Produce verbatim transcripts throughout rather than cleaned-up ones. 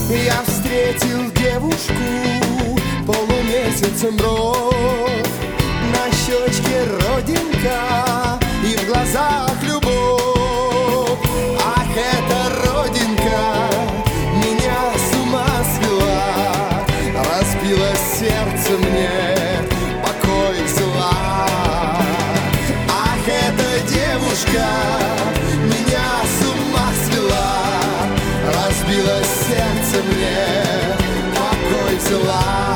Я встретил девушку, полумесяцем бровь, на щечке родинка и в глазах любовь. Ах, эта родинка меня с ума свела, разбила сердце мне, покой взяла. Ах, эта девушка меня с ума свела, разбила сердце мне, покой взяла.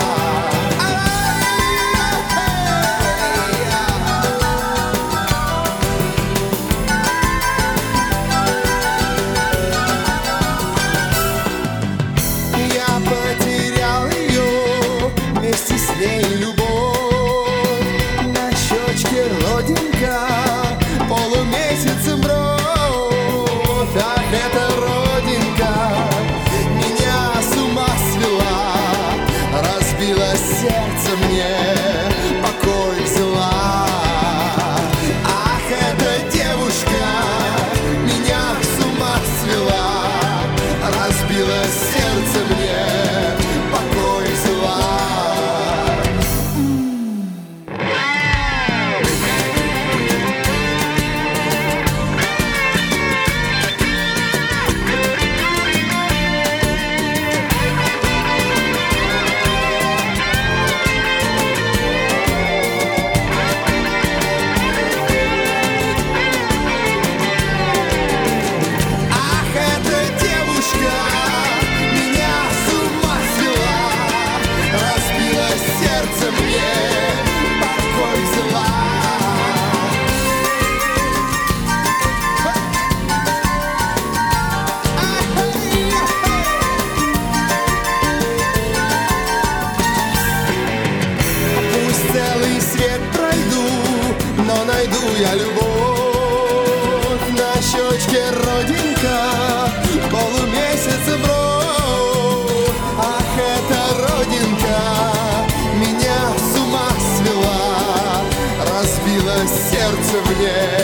Вместе с ней любовь, на щечке родинка, полумесяцем бровь. Ах, эта родинка меня с ума свела, разбила сердце мне, покой взяла. Ах, эта девушка меня с ума свела, разбила сердце мне, покой взяла. Целый свет пройду, но найду я любовь. На щечке родинка, полумесяцем бровь. Ах, эта родинка меня с ума свела, разбила сердце мне,